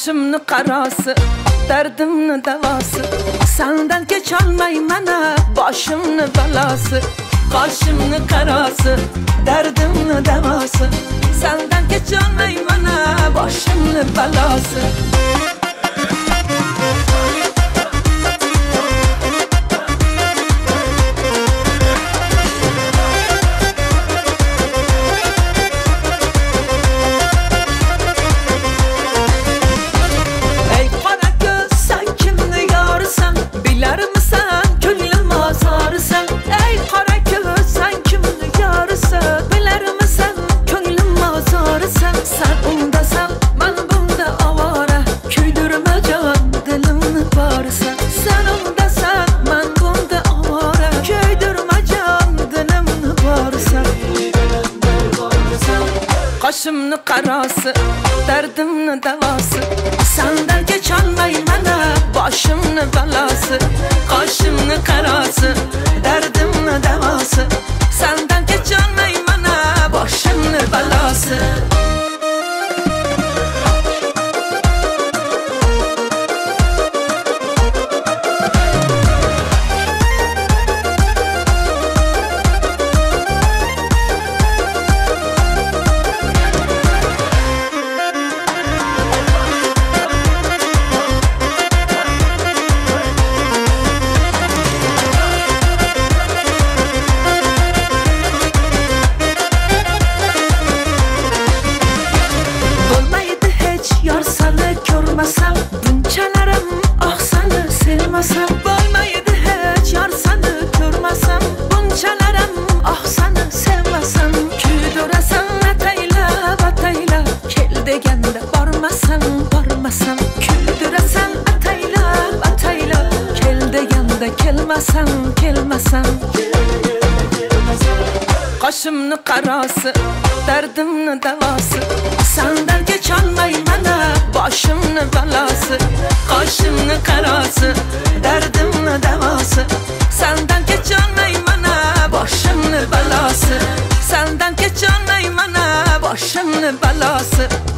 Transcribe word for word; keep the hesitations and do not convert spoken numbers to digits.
Qaşımni qarası, derdimni davası. Senden geçolmay mana boshimni balası. Qaşımni qarası, derdimni davası. Senden geçolmay mana boshimni balası. Qaşımni qarası, derdimni davası. Senden geçolmay mana boshimni balası. Qaşımni qarası, derdimni davası. Senden geçolmay mana boshimni balası. Bunchalarim ah seni sevmasam bo'lmaydi hech yor seni ko'rmasam. Bunchalarim ah seni sevmasam kuydirasan ataylab ataylab kel deganda bormasam bormasam kuydirasan ataylab ataylab kel deganda kelmasam kelmasam. Qaşımni qarası, derdimni davası. Senden geçolmay mana boshimni balası. Qaşımni qarası, derdimni davası. Senden geçolmay mana boshimni balası. Senden geçolmay mana boshimni balası.